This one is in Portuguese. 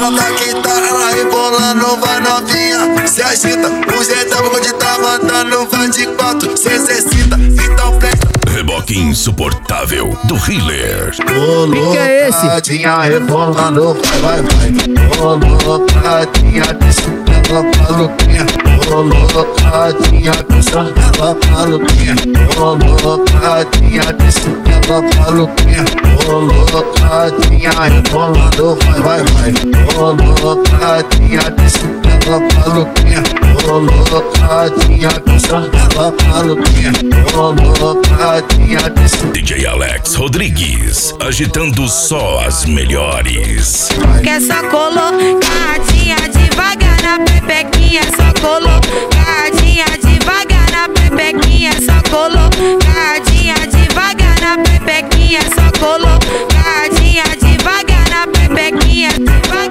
Ela tá quitada, ela rebolando, vai novinha. Se agita, o jeitão onde tá mandando, vai de 4, se exercita, então presta. Reboque insuportável do Healer. Que é esse? Colocadinha rebolando, vai, colocadinha, deixa ela maluquinha. Colocadinha, deixa ela maluquinha. Colocadinha, deixa ela maluquinha. Colocadinha rebolando, vai, colocadinha, deixa ela maluquinha. Colocadinha, deixa ela maluquinha. Colocadinha, deixa. DJ Alex Rodrigues, agitando só as melhores. Quer só colocadinha devagar na pepequinha, só colocadinha devagar na pepequinha, só colocadinha devagar na pepequinha, só colocadinha devagar na pepequinha, devagar.